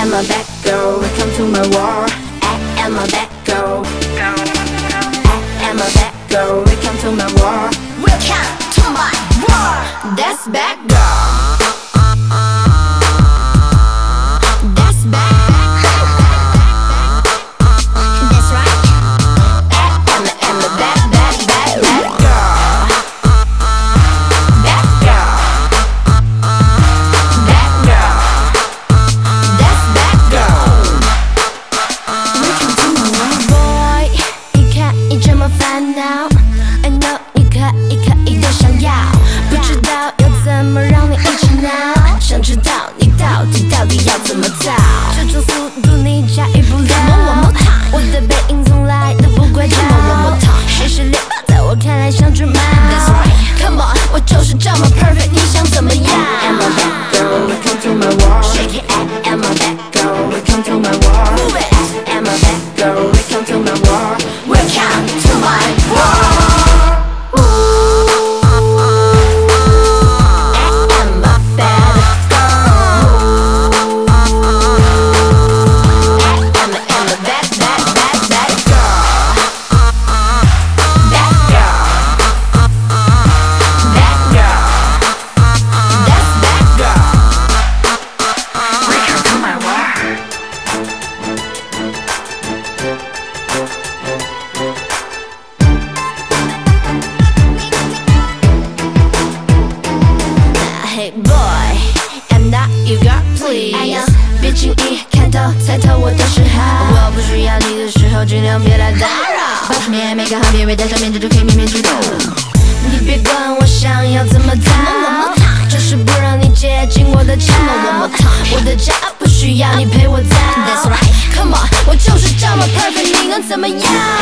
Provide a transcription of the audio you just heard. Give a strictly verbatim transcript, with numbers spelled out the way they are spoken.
am a bad girl, come to my war. I am a bad girl. I am a bad girl, come to my war. Welcome to my war. That's bad girl. That's bad. That's right. I am a, am a bad, bad, bad, bad girl. Bad girl. Bad girl. That's bad girl. Welcome to my world. Boy， 你看你这么烦恼 I know 你可以可以的想要，不知道要怎么让你一直闹，想知道你到底到底要怎么造，这种速度你驾驭不了。我的背影从来都不怪他，谁是猎豹在我看来像只猫。Come on， 我就是这么 perfect， 你想怎么样 I am a bad girl, come to my war. Shake it, I am a bad girl, come to my war. Move it, I am a bad girl, come to my war. Welcome to my war. Hey boy, I'm not your girl, please. 别轻易看透、猜透我的嗜好。我不需要你的时候，尽量别来打扰。八十年每个行别被戴上面具就可以面面俱到。你别管我想要怎么逃，就是不让你接近我的巢。我的骄傲不需要你陪我造。Come on， 我就是这么 perfect， 你能怎么样？